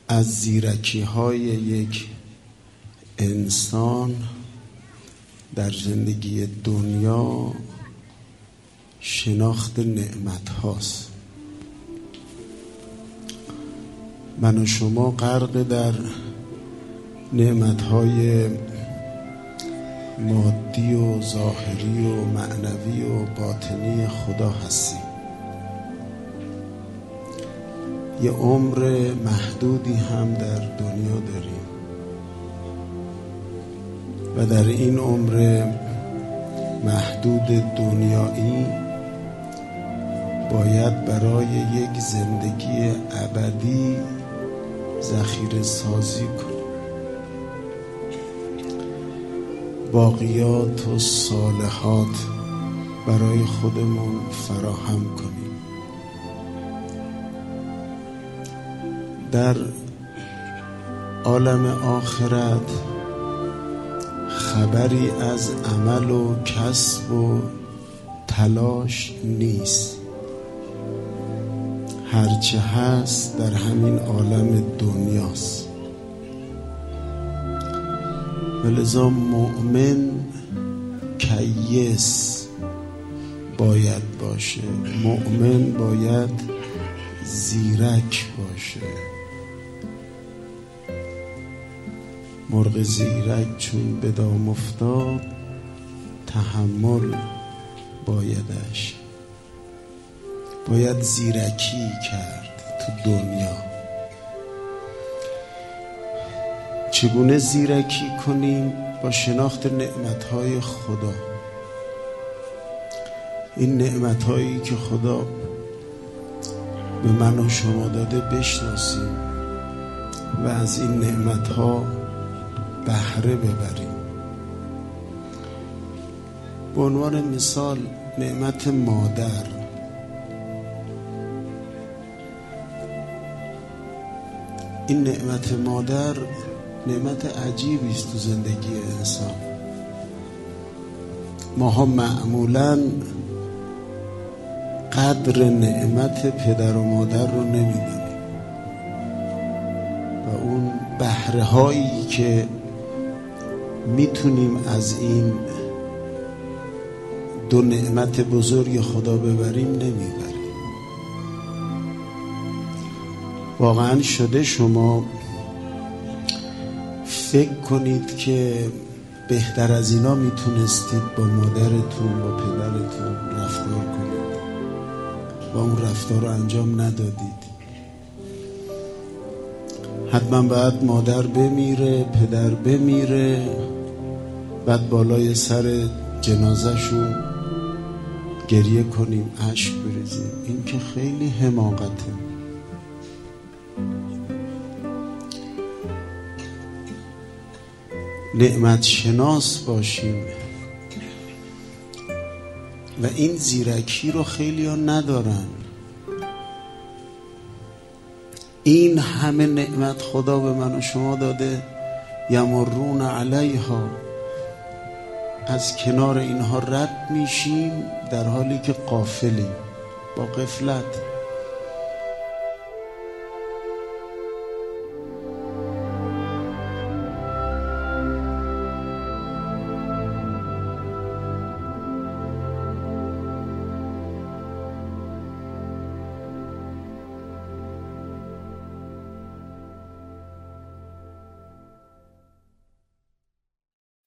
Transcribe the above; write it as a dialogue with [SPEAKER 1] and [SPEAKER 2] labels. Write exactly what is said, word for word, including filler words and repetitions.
[SPEAKER 1] از زیرکی های یک انسان در زندگی دنیا شناخت نعمت هاست. من و شما غرق در نعمت های مادی و ظاهری و معنوی و باطنی خدا هستیم. یه عمر محدودی هم در دنیا داریم و در این عمر محدود دنیایی باید برای یک زندگی ابدی ذخیره سازی کنیم، باقیات و صالحات برای خودمون فراهم کنیم. در عالم آخرت خبری از عمل و کسب و تلاش نیست. هرچه هست در همین عالم دنیاست. ولذا مؤمن کیس باید باشه، مؤمن باید زیرک باشه. مرغ زیرک چون به دام افتاد تحمل بایدش. باید زیرکی کرد تو دنیا. چگونه زیرکی کنیم؟ با شناخت نعمتهای خدا. این نعمتهایی که خدا به من و شما داده بشناسیم و از این نعمتها بهره ببریم. به عنوان مثال نعمت مادر. این نعمت مادر نعمت عجیبی است تو زندگی انسان. ماها معمولاً قدر نعمت پدر و مادر رو نمیدونیم و اون بهره هایی که میتونیم از این دو نعمت بزرگ خدا ببریم نمیبریم. واقعا شده شما فکر کنید که بهتر از اینا میتونستید با مادرتون با پدرتون رفتار کنید و اون رفتار رو انجام ندادید. حتما باید مادر بمیره، پدر بمیره، بعد بالای سر جنازه‌شون گریه کنیم، اشک بریزیم. این که خیلی حماقته. نعمت شناس باشیم و این زیرکی رو خیلی ها ندارن. این همه نعمت خدا به من و شما داده، یمرون علیها، از کنار اینها رد میشیم در حالی که غافلیم، با غفلت.